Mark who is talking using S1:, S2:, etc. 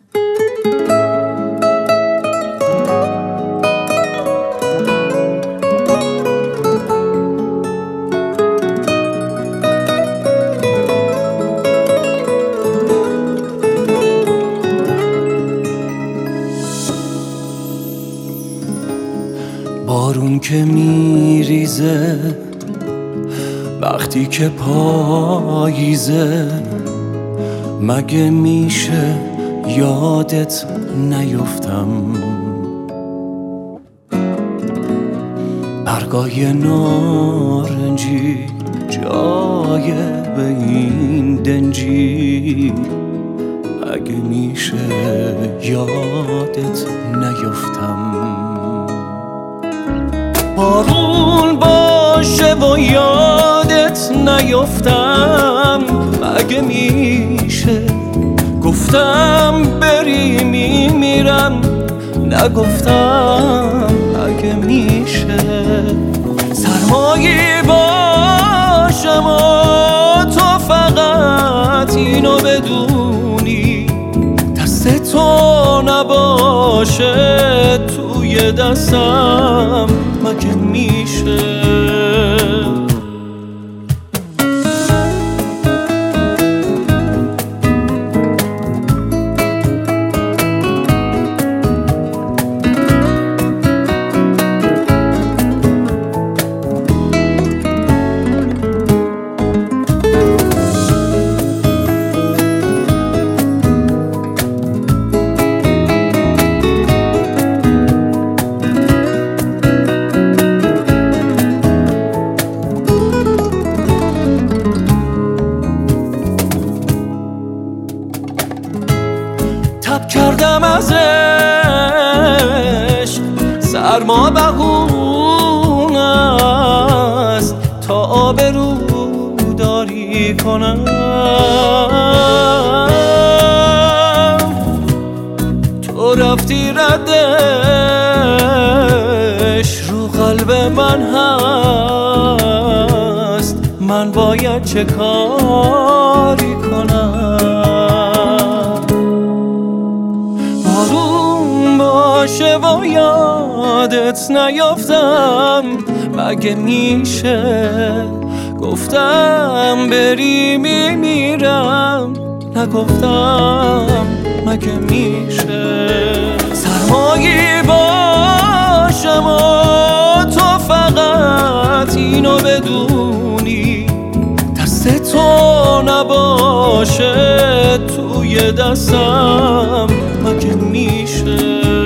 S1: بارون که میریزه وقتی که پاییزه، مگه میشه یادت نیفتم؟ برگای نارنجی جای به این دنجی، مگه میشه یادت نیفتم؟ بارون باشه و یادت نیفتم، مگه میشه گفتم بری میمیرم نگفتم؟ مگه میشه سرمایی باشم و تو فقط اینو بدونی، دست تو نباشه توی دستم؟ مگه میشه تب کردم ازش سرما بهونه است تا آبرو داری کنم. تو رفتی ردش رو قلب من هست، من باید چه کاری کنم؟ بارون باشه و یادت نیفتم، مگه میشه گفتم بری میمیرم نگفتم؟ مگه میشه سرمایی باشم و تو فقط اینو بدونی، دست تو نباشه توی دستم؟ مگه میشه